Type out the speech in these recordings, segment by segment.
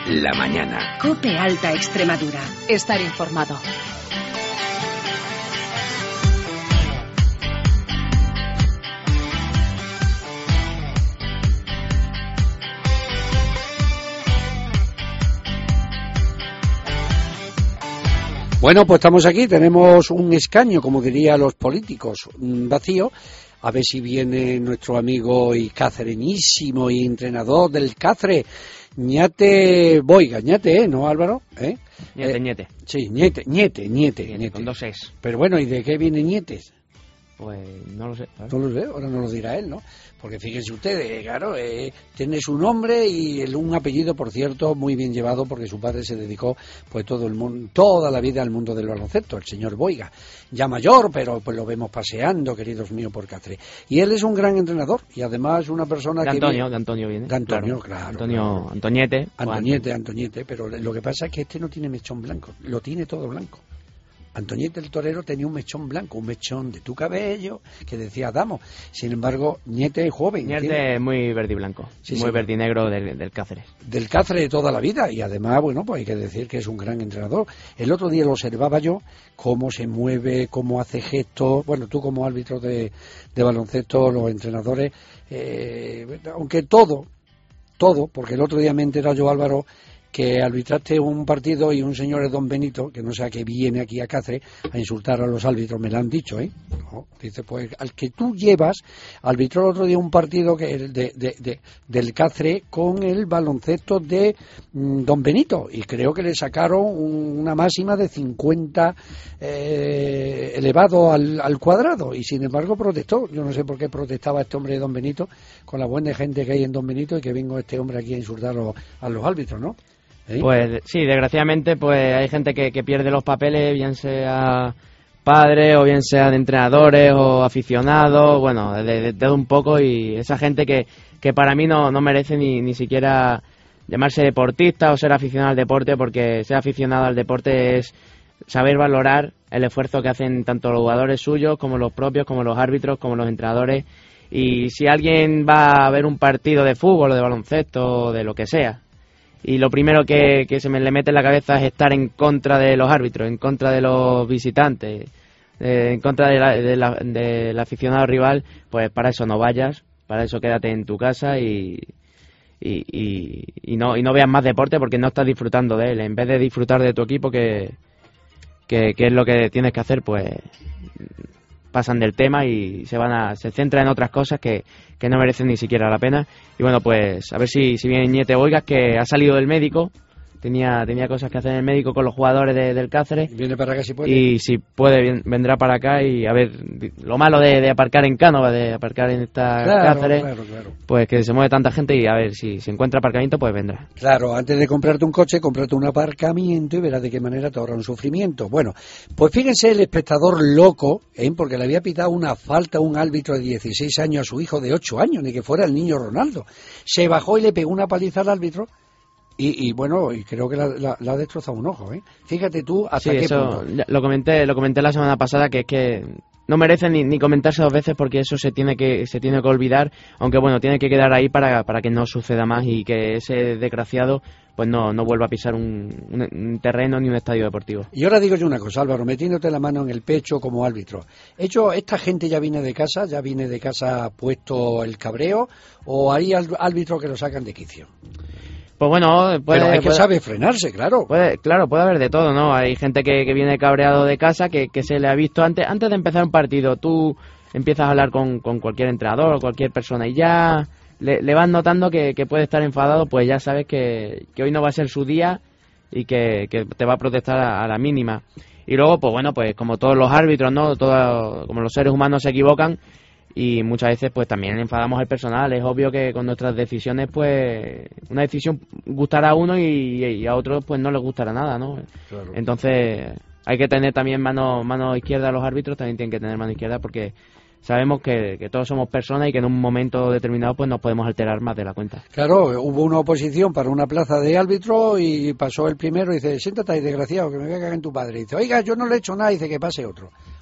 la mañana. COPE Alta Extremadura. Estar informado. Bueno, pues estamos aquí, tenemos un escaño, como dirían los políticos, vacío. A ver si viene nuestro amigo y cacereñísimo y entrenador del Cáceres, Ñate Boiga. Ñate, ¿no, Álvaro? Ñete. Sí, Ñete. Con 2 es. Pero bueno, ¿y de qué viene Ñetes? Pues no lo sé. ¿Sabes? No lo sé, ahora no lo dirá él, ¿no? Porque fíjense ustedes, claro, tiene su nombre y un apellido, por cierto, muy bien llevado, porque su padre se dedicó pues toda la vida al mundo del baloncesto, el señor Boiga. Ya mayor, pero pues lo vemos paseando, queridos míos, por Cáceres. Y él es un gran entrenador y además una persona de Antonio viene. De Antonio, claro. Antoñete. Antoñete, pero lo que pasa es que este no tiene mechón blanco, lo tiene todo blanco. Antoñete el torero tenía un mechón blanco, un mechón de tu cabello, que decía Adamo. Sin embargo, Ñete es joven. Ñete es muy verde y blanco, muy verde y negro del Cáceres. Del Cáceres de toda la vida, y además, bueno, pues hay que decir que es un gran entrenador. El otro día lo observaba yo, cómo se mueve, cómo hace gestos. Bueno, tú como árbitro de baloncesto, los entrenadores, aunque todo, porque el otro día me he enterado yo, Álvaro, que arbitraste un partido y un señor es Don Benito, que no sé a qué viene aquí a Cáceres a insultar a los árbitros, me lo han dicho, ¿eh? No, dice, pues al que tú llevas, arbitró el otro día un partido que del Cáceres con el baloncesto de Don Benito, y creo que le sacaron una máxima de 50 elevado al cuadrado, y sin embargo protestó. Yo no sé por qué protestaba este hombre de Don Benito, con la buena gente que hay en Don Benito, y que vengo este hombre aquí a insultar a los árbitros, ¿no? ¿Sí? Pues sí, desgraciadamente pues hay gente que pierde los papeles, bien sea padres o bien sea de entrenadores o aficionados, bueno, de todo un poco, y esa gente que para mí no merece ni siquiera llamarse deportista o ser aficionado al deporte, porque ser aficionado al deporte es saber valorar el esfuerzo que hacen tanto los jugadores suyos como los propios, como los árbitros, como los entrenadores. Y si alguien va a ver un partido de fútbol o de baloncesto o de lo que sea, y lo primero que se me le mete en la cabeza es estar en contra de los árbitros, en contra de los visitantes, en contra del aficionado rival, pues para eso no vayas, para eso quédate en tu casa y no veas más deporte, porque no estás disfrutando de él. En vez de disfrutar de tu equipo, que es lo que tienes que hacer, pues pasan del tema y se centran en otras cosas que no merecen ni siquiera la pena. Y bueno, pues a ver si viene Ñete Boigas, que ha salido del médico, tenía cosas que hacer en el médico con los jugadores del Cáceres. Viene para acá si puede. Y si puede, vendrá para acá. Y a ver, lo malo de aparcar en Cánova, de aparcar en esta Cáceres, claro. Pues que se mueve tanta gente, y a ver si encuentra aparcamiento, pues vendrá. Claro, antes de comprarte un coche, cómprate un aparcamiento y verás de qué manera te ahorra un sufrimiento. Bueno, pues fíjense el espectador loco, porque le había pitado una falta a un árbitro de 16 años a su hijo de 8 años, ni que fuera el niño Ronaldo. Se bajó y le pegó una paliza al árbitro. Y bueno, y creo que la ha destrozado un ojo, ¿eh? Fíjate tú hasta qué punto. Lo comenté la semana pasada, que es que no merece ni comentarse 2 veces, porque eso se tiene que olvidar, aunque bueno, tiene que quedar ahí para que no suceda más y que ese desgraciado pues no vuelva a pisar un terreno ni un estadio deportivo. Y ahora digo yo una cosa, Álvaro, metiéndote la mano en el pecho como árbitro. ¿Esta gente ya viene de casa puesto el cabreo, o hay árbitros que lo sacan de quicio? Pues bueno, pero hay que saber frenarse, claro. Puede haber de todo, ¿no? Hay gente que viene cabreado de casa, que se le ha visto antes de empezar un partido. Tú empiezas a hablar con cualquier entrenador o cualquier persona y ya le vas notando que puede estar enfadado, pues ya sabes que hoy no va a ser su día y que te va a protestar a la mínima. Y luego, pues bueno, pues como todos los árbitros, ¿no? Como los seres humanos se equivocan, y muchas veces pues también enfadamos al personal. Es obvio que con nuestras decisiones, pues una decisión gustará a uno y a otros pues no les gustará nada, ¿no? Claro. Entonces hay que tener también mano izquierda. Los árbitros también tienen que tener mano izquierda, porque sabemos que todos somos personas y que en un momento determinado pues nos podemos alterar más de la cuenta. Claro, hubo una oposición para una plaza de árbitro y pasó el primero y dice: siéntate ahí, desgraciado, que me voy a cagar en tu padre. Y dice: oiga, yo no le he hecho nada. Y dice: que pase otro.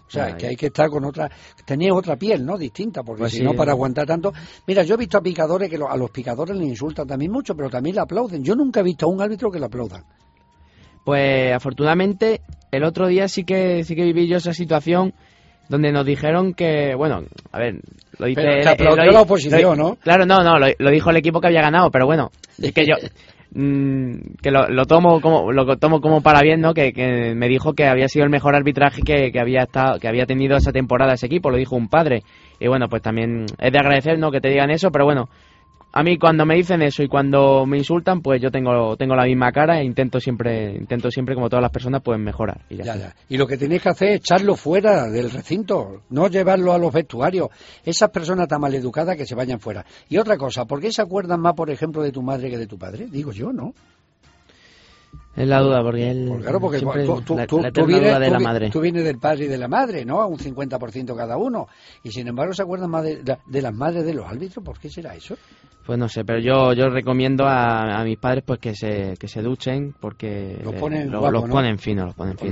O sea, que hay que estar con otra... Tenía otra piel, ¿no? Distinta, porque pues si sí, no, para aguantar tanto... Mira, yo he visto a picadores que a los picadores les insultan también mucho, pero también le aplauden. Yo nunca he visto a un árbitro que le aplaudan. Pues afortunadamente el otro día sí que viví yo esa situación donde nos dijeron que, bueno, a ver, lo dice... Pero te aplaudió la oposición, ¿no? Claro, no, lo dijo el equipo que había ganado, pero bueno, es que yo... que lo tomo como para bien, ¿no? Que me dijo que había sido el mejor arbitraje que había tenido esa temporada ese equipo, lo dijo un padre. Y bueno, pues también es de agradecer, ¿no?, que te digan eso, pero bueno, a mí cuando me dicen eso y cuando me insultan, pues yo tengo la misma cara e intento siempre como todas las personas, pues mejorar. Y ya. Y lo que tenéis que hacer es echarlo fuera del recinto, no llevarlo a los vestuarios. Esas personas tan maleducadas que se vayan fuera. Y otra cosa, ¿por qué se acuerdan más, por ejemplo, de tu madre que de tu padre? Digo yo, ¿no? Es la duda, porque él... Pues claro, porque tú vienes del padre y de la madre, ¿no? A un 50% cada uno. Y sin embargo se acuerdan más de las madres de los árbitros. ¿Por qué será eso? Pues no sé, pero yo recomiendo a mis padres pues que se duchen, porque los ponen finos.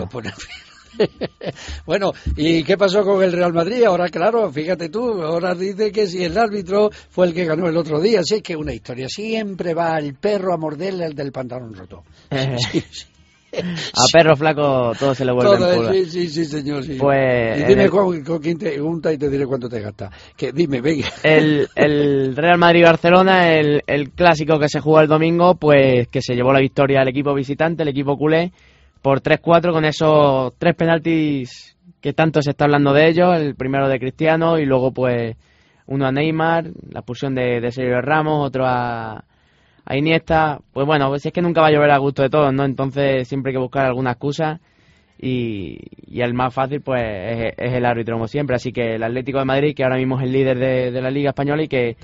Bueno, ¿y qué pasó con el Real Madrid? Ahora, claro, fíjate tú, ahora dice que si el árbitro fue el que ganó el otro día. Sí, es que una historia, siempre va el perro a morderle el del pantalón roto. Sí. A perro flaco todo se le vuelve en pulga. Sí, señor. Sí. Pues, y dime con quién te junta y te diré cuánto te gasta. Dime, venga. El Real Madrid-Barcelona, el clásico que se jugó el domingo, pues que se llevó la victoria al equipo visitante, el equipo culé, por 3-4 con esos 3 penaltis que tanto se está hablando de ellos, el primero de Cristiano y luego pues uno a Neymar, la expulsión de Sergio Ramos, otro a Iniesta. Pues bueno, pues es que nunca va a llover a gusto de todos, ¿no? Entonces siempre hay que buscar alguna excusa y el más fácil pues es el árbitro como siempre. Así que el Atlético de Madrid, que ahora mismo es el líder de la Liga Española y que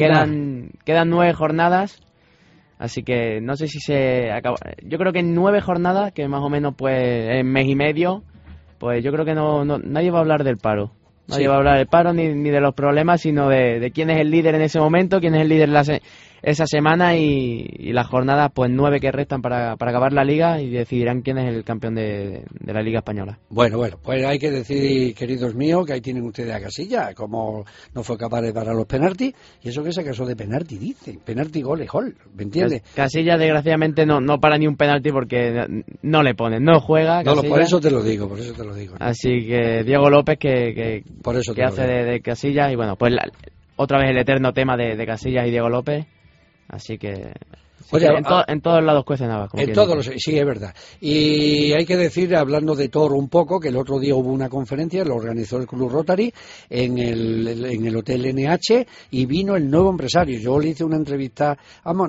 quedan 9 jornadas. Así que no sé si se acaba. Yo creo que en 9 jornadas, que más o menos pues en mes y medio, pues yo creo que nadie va a hablar del paro. Nadie va a hablar del paro ni de los problemas, sino de quién es el líder en ese momento, quién es el líder esa semana y las jornadas, pues 9 que restan para acabar la liga y decidirán quién es el campeón de la Liga Española. Bueno, pues hay que decir, queridos míos, que ahí tienen ustedes a Casillas, como no fue capaz de parar los penaltis, y eso que se casó de penalti, dice, penalti gol, ¿me entiendes? Casillas desgraciadamente no para ni un penalti porque no le ponen, no juega. Casillas. Por eso te lo digo. Así que Diego López que hace de Casillas y bueno, pues otra vez el eterno tema de Casillas y Diego López. Así que Oye, en todos lados cuecen habas. En todos los, sí, es verdad. Y hay que decir, hablando de Toro un poco, que el otro día hubo una conferencia, lo organizó el Club Rotary en el Hotel NH y vino el nuevo empresario. Yo le hice una entrevista,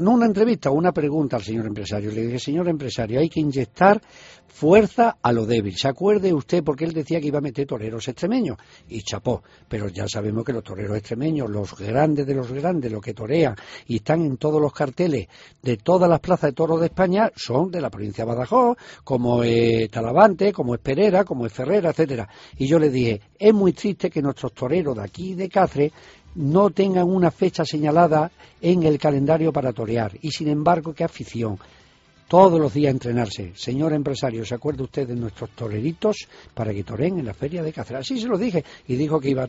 una pregunta al señor empresario. Le dije, señor empresario, hay que inyectar fuerza a lo débil. ¿Se acuerde usted? Porque él decía que iba a meter toreros extremeños. Y chapó. Pero ya sabemos que los toreros extremeños, los grandes de los grandes, los que torean y están en todos los carteles de todas las plazas de toros de España, son de la provincia de Badajoz, como es Talavante, como es Perera, como es Ferrera, etcétera. Y yo le dije, es muy triste que nuestros toreros de aquí de Cáceres no tengan una fecha señalada en el calendario para torear. Y sin embargo, qué afición. Todos los días entrenarse. Señor empresario, ¿se acuerda usted de nuestros toreritos para que toreen en la feria de Cáceres? Así se lo dije. Y dijo que iba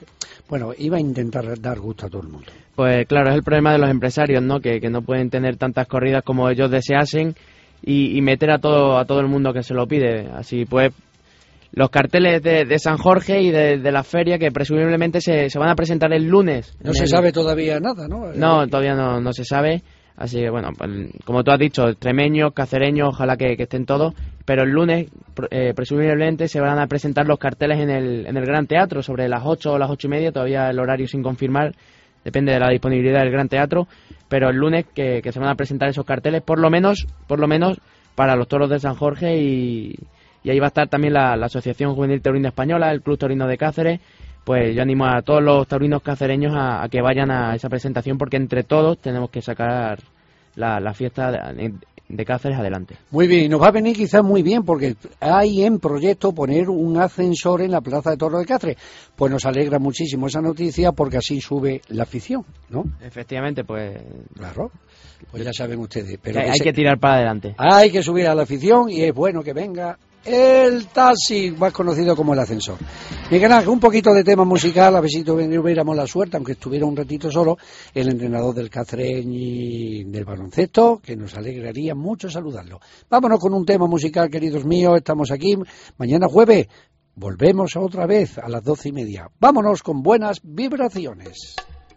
a intentar dar gusto a todo el mundo. Pues claro, es el problema de los empresarios, ¿no? Que no pueden tener tantas corridas como ellos deseasen y meter a todo el mundo que se lo pide. Así pues, los carteles de San Jorge y de la feria, que presumiblemente se van a presentar el lunes. No se sabe todavía nada, ¿no? No, todavía no se sabe. Así que bueno, pues, como tú has dicho, extremeños, cacereños, ojalá que estén todos, pero el lunes presumiblemente se van a presentar los carteles en el Gran Teatro sobre las 8 o las 8:30, todavía el horario sin confirmar, depende de la disponibilidad del Gran Teatro, pero el lunes que se van a presentar esos carteles, por lo menos para los toros de San Jorge y ahí va a estar también la Asociación Juvenil Taurina Española, el Club Taurino de Cáceres. Pues yo animo a todos los taurinos cacereños a que vayan a esa presentación, porque entre todos tenemos que sacar la fiesta de Cáceres adelante. Muy bien, y nos va a venir quizás muy bien, porque hay en proyecto poner un ascensor en la Plaza de Toros de Cáceres. Pues nos alegra muchísimo esa noticia, porque así sube la afición, ¿no? Efectivamente, pues... Claro, pues ya saben ustedes. Pero hay que tirar para adelante. Hay que subir a la afición y es bueno que venga el taxi, más conocido como el ascensor. Miguel Ángel, un poquito de tema musical, a ver si tuviéramos la suerte, aunque estuviera un ratito solo, el entrenador del Cáceres y del baloncesto, que nos alegraría mucho saludarlo. Vámonos con un tema musical, queridos míos, estamos aquí, mañana jueves, volvemos otra vez a las 12:30. Vámonos con buenas vibraciones.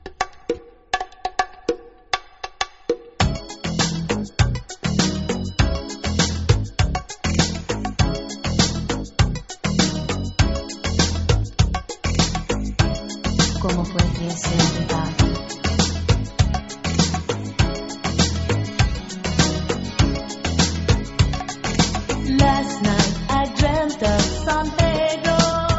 ¿Cómo fue que se verdad? Last night I dreamt of San Pedro,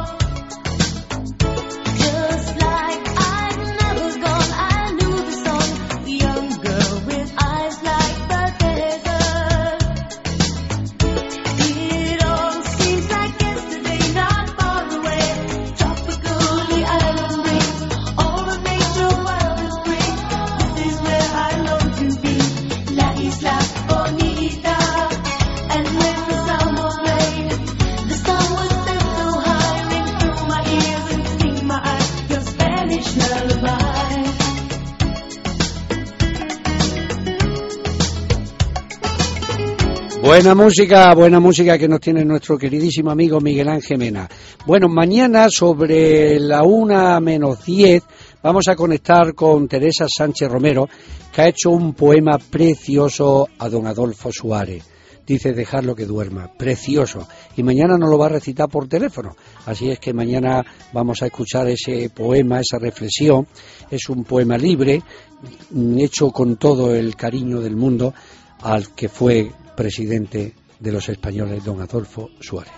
just like I'd never gone. I knew the song, young girl with eyes like the desert. It all seems like yesterday, not far away. Tropically island breeze, all the nature wild and free. This is where I long to be, La Isla Bonita. And when the summer played, the sun was set so high, ring through my ears and sting my eyes, your Spanish lullaby. Buena música que nos tiene nuestro queridísimo amigo Miguel Ángel Mena. Bueno, mañana sobre la 1:10 vamos a conectar con Teresa Sánchez Romero, que ha hecho un poema precioso a don Adolfo Suárez. Dice dejarlo que duerma, precioso. Y mañana nos lo va a recitar por teléfono. Así es que mañana vamos a escuchar ese poema, esa reflexión. Es un poema libre, hecho con todo el cariño del mundo al que fue presidente de los españoles, don Adolfo Suárez.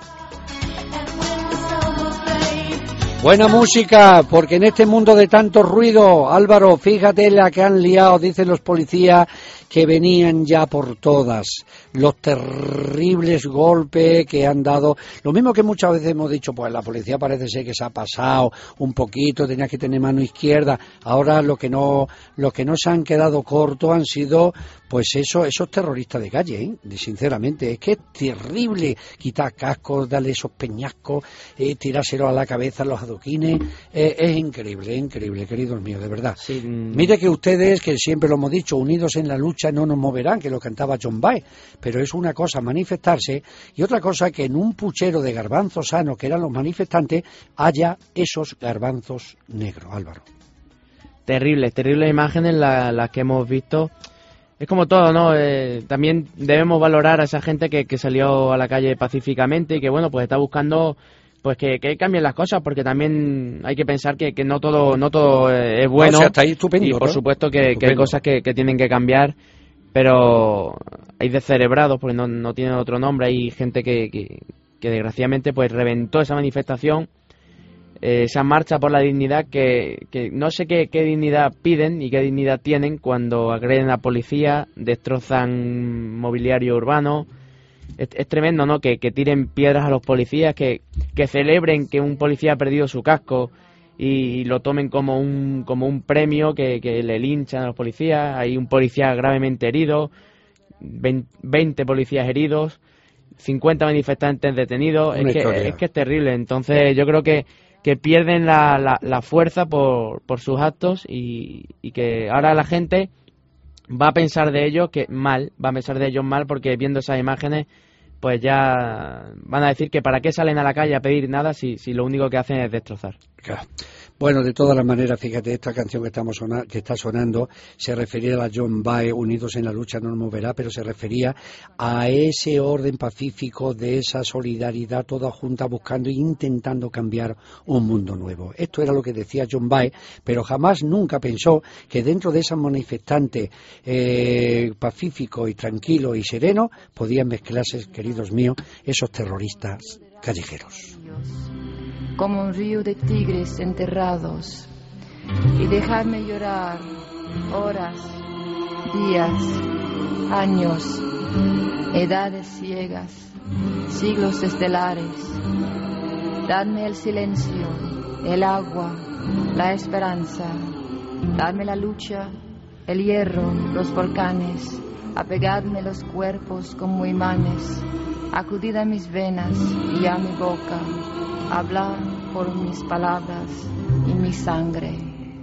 Buena música, porque en este mundo de tanto ruido, Álvaro, fíjate la que han liado, dicen los policías que venían ya por todas, los terribles golpes que han dado, lo mismo que muchas veces hemos dicho, pues la policía parece ser que se ha pasado un poquito, tenía que tener mano izquierda, ahora lo que no se han quedado cortos han sido, pues esos terroristas de calle, sinceramente, es que es terrible quitar cascos, darle esos peñascos, tirárselo a la cabeza a los adoquines, es increíble, queridos míos, de verdad. Sí. Mire que ustedes, que siempre lo hemos dicho, unidos en la lucha no nos moverán, que lo cantaba John Baez, pero es una cosa manifestarse y otra cosa que en un puchero de garbanzos sanos que eran los manifestantes haya esos garbanzos negros, Álvaro. Terribles imágenes las que hemos visto. Es como todo, ¿no? También debemos valorar a esa gente que salió a la calle pacíficamente y que, bueno, pues está buscando pues que cambien las cosas, porque también hay que pensar que no todo es bueno. No, o sea, está ahí estupendo, y por ¿no? supuesto que hay cosas que tienen que cambiar, pero hay descerebrados, porque no tienen otro nombre. Hay gente que desgraciadamente pues reventó esa manifestación, esa marcha por la dignidad, que no sé qué dignidad piden y qué dignidad tienen cuando agreden a policía, destrozan mobiliario urbano. Es tremendo, ¿no? Que tiren piedras a los policías, que celebren que un policía ha perdido su casco y lo tomen como un premio, que le linchan a los policías. Hay un policía gravemente herido, 20 policías heridos, 50 manifestantes detenidos. Es que es terrible. Entonces yo creo que pierden la fuerza por sus actos y que ahora la gente va a pensar de ellos mal, porque viendo esas imágenes pues ya van a decir que para qué salen a la calle a pedir nada si lo único que hacen es destrozar. Claro. Bueno, de todas las maneras, fíjate, esta canción que está sonando se refería a John Baez, Unidos en la lucha no nos moverá, pero se refería a ese orden pacífico, de esa solidaridad toda junta buscando e intentando cambiar un mundo nuevo. Esto era lo que decía John Baez, pero jamás nunca pensó que dentro de esas manifestantes pacíficos y tranquilos y serenos podían mezclarse, queridos míos, esos terroristas callejeros. Como un río de tigres enterrados, y dejarme llorar horas, días, años, edades ciegas, siglos estelares. Dadme el silencio, el agua, la esperanza, dadme la lucha, el hierro, los volcanes, apegadme los cuerpos como imanes, Acudid a mis venas y a mi boca, hablad por mis palabras y mi sangre.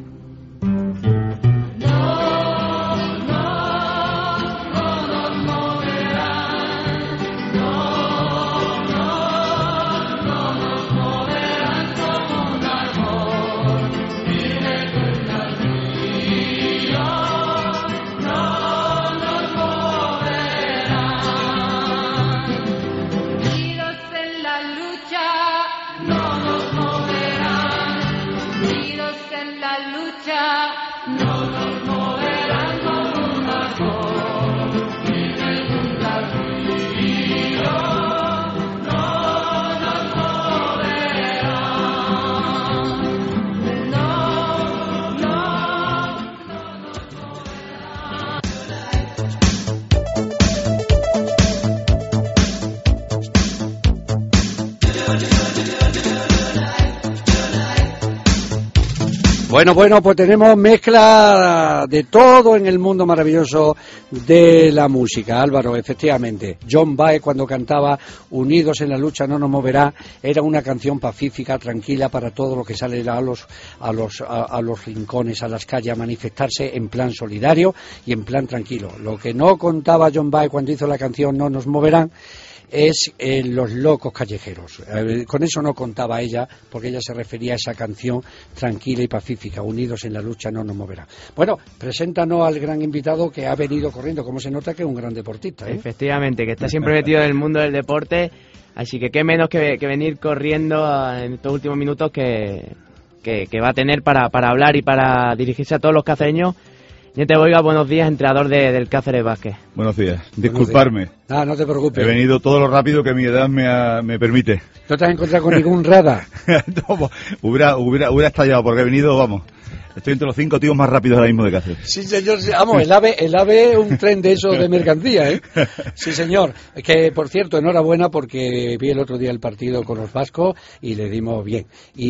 Bueno, pues tenemos mezcla de todo en el mundo maravilloso de la música. Álvaro, efectivamente, John Baez cuando cantaba Unidos en la lucha no nos moverá, era una canción pacífica, tranquila para todos los que salen a los rincones, a las calles a manifestarse en plan solidario y en plan tranquilo. Lo que no contaba John Baez cuando hizo la canción No nos moverán es los locos callejeros. Con eso no contaba ella, porque ella se refería a esa canción tranquila y pacífica, Unidos en la lucha no nos moverá. Bueno, preséntanos al gran invitado que ha venido corriendo, como se nota que es un gran deportista, ¿eh? Efectivamente, que está siempre metido en el mundo del deporte, así que qué menos que venir corriendo en estos últimos minutos que va a tener para hablar y para dirigirse a todos los cacereños. Ñete Boiga, buenos días, entrenador del Cáceres Vázquez. Buenos días, disculparme. No te preocupes. He venido todo lo rápido que mi edad me permite. ¿No te has encontrado con ningún radar? No, hubiera estallado, porque he venido, vamos, estoy entre los 5 tíos más rápidos ahora mismo de Cáceres. Sí, señor, vamos, el AVE es un tren de esos de mercancía, ¿eh? Sí, señor. Que, por cierto, enhorabuena porque vi el otro día el partido con los vascos y le dimos bien.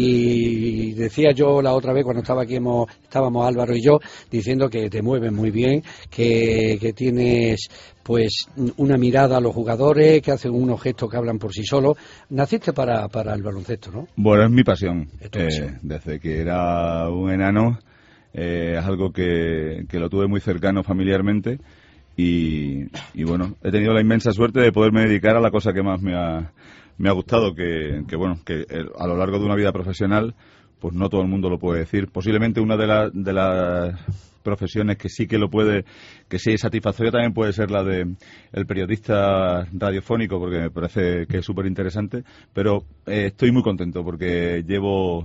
Y decía yo la otra vez cuando estaba aquí, estábamos Álvaro y yo, diciendo que te mueves muy bien, que tienes pues una mirada a los jugadores, que hacen unos gestos que hablan por sí solos. Naciste para el baloncesto, ¿no? Bueno, es mi pasión. Es tu pasión. Desde que era un enano, es algo que lo tuve muy cercano familiarmente y bueno, he tenido la inmensa suerte de poderme dedicar a la cosa que más me ha gustado, que a lo largo de una vida profesional, pues no todo el mundo lo puede decir. Posiblemente una de las profesiones que sí que lo puede, que sí es satisfactoria, también puede ser la de el periodista radiofónico, porque me parece que es súper interesante, pero estoy muy contento porque llevo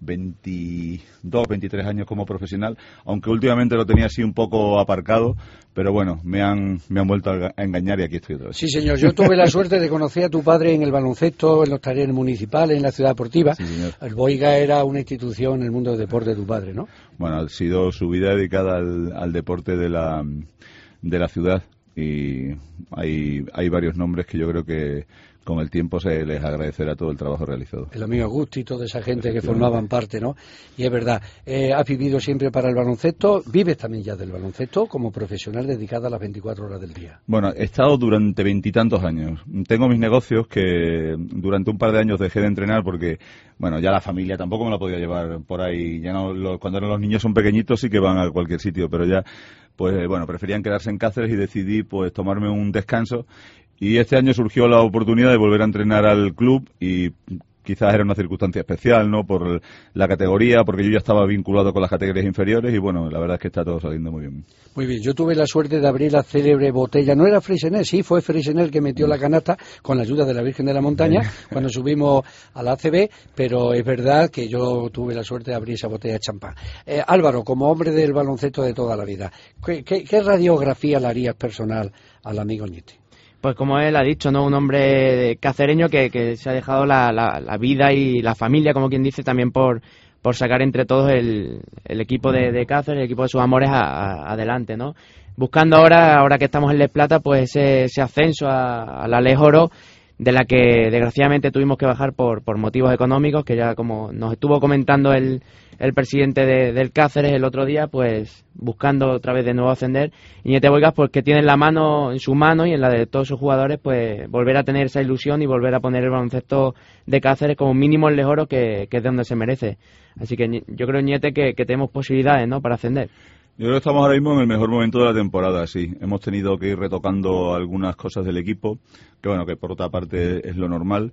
22, 23 años como profesional, aunque últimamente lo tenía así un poco aparcado, pero bueno, me han vuelto a engañar y aquí estoy otra vez. Sí, señor, yo tuve la suerte de conocer a tu padre en el baloncesto, en los talleres municipales, en la ciudad deportiva. Sí, señor. El Boiga era una institución en el mundo del deporte de tu padre, ¿no? Bueno, ha sido su vida dedicada al deporte de la ciudad y hay varios nombres que yo creo que con el tiempo se les agradecerá todo el trabajo realizado. El amigo Agusti y toda esa gente que formaban parte, ¿no? Y es verdad, has vivido siempre para el baloncesto, vives también ya del baloncesto como profesional dedicada a las 24 horas del día. Bueno, he estado durante 20 y tantos años. Tengo mis negocios que durante un par de años dejé de entrenar porque, bueno, ya la familia tampoco me la podía llevar por ahí. Ya no, cuando los niños son pequeñitos sí que van a cualquier sitio, pero ya, pues bueno, preferían quedarse en Cáceres y decidí pues tomarme un descanso. Y este año surgió la oportunidad de volver a entrenar al club y quizás era una circunstancia especial, ¿no? Por la categoría, porque yo ya estaba vinculado con las categorías inferiores y bueno, la verdad es que está todo saliendo muy bien. Muy bien, yo tuve la suerte de abrir la célebre botella, no era Freixenet, sí, fue Freixenet el que metió la canasta con la ayuda de la Virgen de la Montaña cuando subimos a la ACB, pero es verdad que yo tuve la suerte de abrir esa botella de champán. Álvaro, como hombre del baloncesto de toda la vida, ¿qué radiografía le harías personal al amigo Ñete? Pues como él ha dicho, ¿no? Un hombre cacereño que se ha dejado la vida y la familia, como quien dice, también por sacar entre todos el equipo de Cáceres, el equipo de sus amores adelante, ¿no? Buscando ahora que estamos en Les Plata, pues ese ascenso a la Les Oro, de la que desgraciadamente tuvimos que bajar por motivos económicos, que ya como nos estuvo comentando el presidente del Cáceres el otro día, pues buscando otra vez de nuevo ascender. Y Ñete Boigas, pues que tiene en su mano y en la de todos sus jugadores, pues volver a tener esa ilusión y volver a poner el baloncesto de Cáceres como mínimo en Lejoro, que es de donde se merece. Así que yo creo, Ñete, que tenemos posibilidades, ¿no?, para ascender. Yo creo que estamos ahora mismo en el mejor momento de la temporada, sí. Hemos tenido que ir retocando algunas cosas del equipo, que bueno, que por otra parte es lo normal.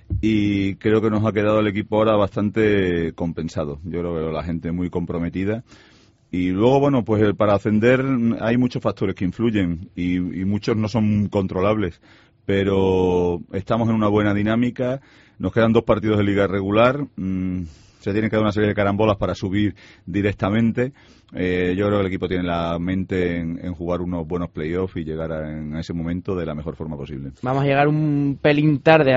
Y creo que nos ha quedado el equipo ahora bastante compensado. Yo creo que la gente muy comprometida. Y luego, bueno, pues para ascender hay muchos factores que influyen y muchos no son controlables. Pero estamos en una buena dinámica. Nos quedan 2 partidos de liga regular. Se tienen que dar una serie de carambolas para subir directamente. Yo creo que el equipo tiene la mente en jugar unos buenos playoffs y llegar en ese momento de la mejor forma posible. Vamos a llegar un pelín tarde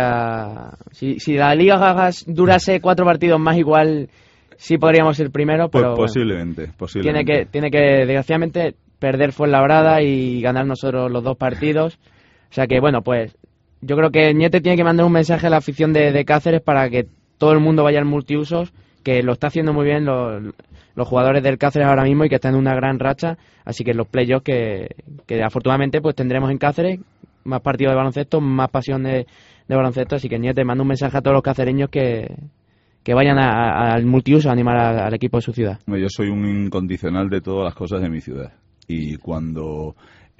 si la liga durase 4 partidos más, igual sí podríamos ser primero, pero pues posiblemente. Tiene que desgraciadamente perder Fuenlabrada y ganar nosotros los 2 partidos. O sea que bueno, pues yo creo que Ñete tiene que mandar un mensaje a la afición de Cáceres para que todo el mundo vaya al multiusos, que lo está haciendo muy bien los jugadores del Cáceres ahora mismo y que están en una gran racha. Así que los playoffs que afortunadamente pues tendremos en Cáceres, más partidos de baloncesto, más pasión de baloncesto. Así que Ñete, manda un mensaje a todos los cacereños que vayan al multiuso a animar al equipo de su ciudad. Yo soy un incondicional de todas las cosas de mi ciudad. Y cuando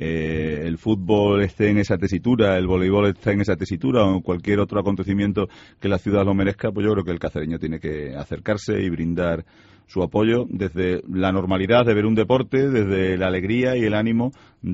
el fútbol esté en esa tesitura, el voleibol está en esa tesitura o cualquier otro acontecimiento que la ciudad lo merezca, pues yo creo que el cacereño tiene que acercarse y brindar su apoyo desde la normalidad de ver un deporte, desde la alegría y el ánimo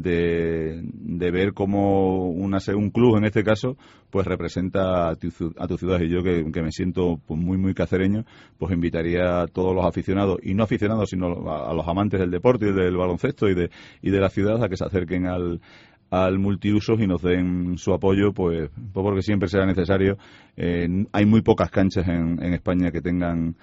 de ver cómo un club, en este caso, pues representa a tu ciudad. Y yo que me siento pues muy muy cacereño, pues invitaría a todos los aficionados, y no aficionados, sino a los amantes del deporte y del baloncesto y de la ciudad, a que se acerquen al multiusos y nos den su apoyo, pues porque siempre será necesario. Hay muy pocas canchas en España que tengan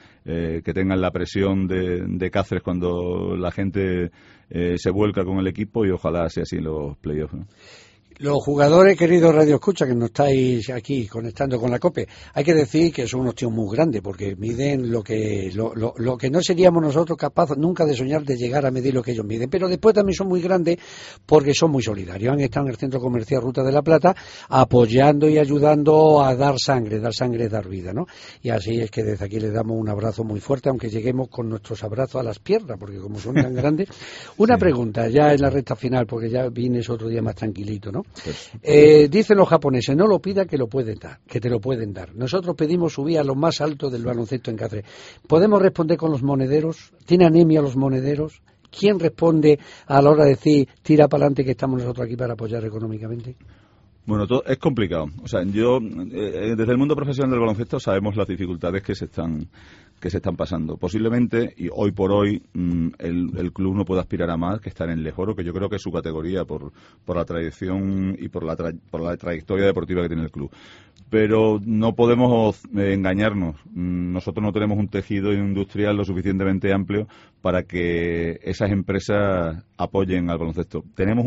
la presión de Cáceres cuando la gente se vuelca con el equipo, y ojalá sea así en los playoffs, ¿no? Los jugadores, queridos Radio Escucha, que nos estáis aquí conectando con la COPE, hay que decir que son unos tíos muy grandes, porque miden lo que no seríamos nosotros capaces nunca de soñar de llegar a medir lo que ellos miden. Pero después también son muy grandes porque son muy solidarios. Han estado en el Centro Comercial Ruta de la Plata apoyando y ayudando a dar sangre, dar vida, ¿no? Y así es que desde aquí les damos un abrazo muy fuerte, aunque lleguemos con nuestros abrazos a las piernas, porque como son tan grandes. Una pregunta, ya en la recta final, porque ya vienes otro día más tranquilito, ¿no? Dicen los japoneses, no lo pida que te lo pueden dar. Nosotros pedimos subir a lo más alto del baloncesto en Cáceres. ¿Podemos responder con los monederos? ¿Tiene anemia los monederos? ¿Quién responde a la hora de decir tira para adelante que estamos nosotros aquí para apoyar económicamente? Bueno, es complicado. O sea, desde el mundo profesional del baloncesto sabemos las dificultades que se están pasando. Posiblemente, y hoy por hoy, el club no puede aspirar a más que estar en Lejoro, que yo creo que es su categoría por la tradición y por la trayectoria deportiva que tiene el club. Pero no podemos engañarnos. Nosotros no tenemos un tejido industrial lo suficientemente amplio para que esas empresas apoyen al baloncesto.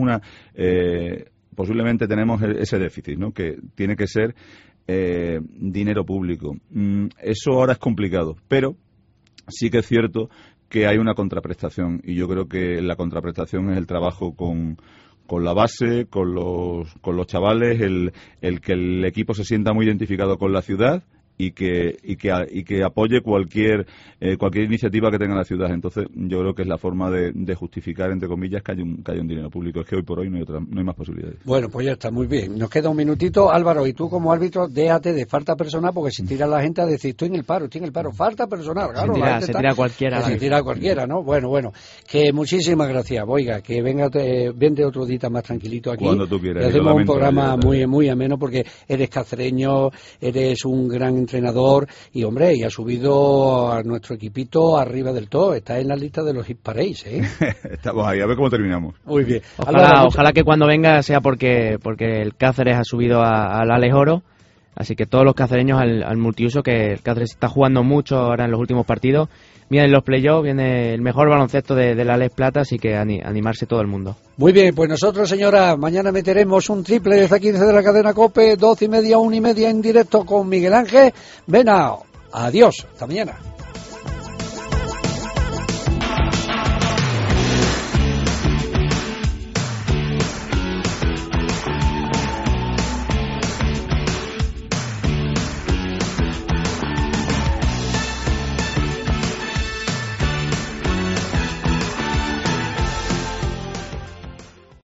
Posiblemente tenemos ese déficit, ¿no?, que tiene que ser dinero público. Eso ahora es complicado, pero sí que es cierto que hay una contraprestación, y yo creo que la contraprestación es el trabajo con la base, con los chavales, el que el equipo se sienta muy identificado con la ciudad y que apoye cualquier iniciativa que tenga la ciudad. Entonces yo creo que es la forma de justificar, entre comillas, que haya un dinero público. Es que hoy por hoy no hay más posibilidades. Bueno, pues ya está, muy bien. Nos queda un minutito. Álvaro, y tú como árbitro, déjate de falta personal, porque si tira la gente a decir estoy en el paro, falta personal, claro. Se tira cualquiera. ¿no? Bueno, que muchísimas gracias. Oiga, que vente otro día más tranquilito aquí. Cuando tú quieras. Y hacemos un programa muy ameno, porque eres cacereño, eres un gran entrenador y, hombre, y ha subido a nuestro equipito arriba del todo. Está en la lista de los hit parades, ¿eh? Estamos ahí, a ver cómo terminamos. Muy bien. Ojalá que cuando venga sea porque el Cáceres ha subido al Alejoro, Así que todos los cacereños al multiuso, que el Cáceres está jugando mucho ahora en los últimos partidos. Vienen los playoffs, viene el mejor baloncesto de la Les Plata, así que animarse todo el mundo. Muy bien, pues nosotros, señora, mañana meteremos un triple desde 15 de la cadena COPE, 12:30, 1:30 en directo con Miguel Ángel Benao. Adiós, hasta mañana.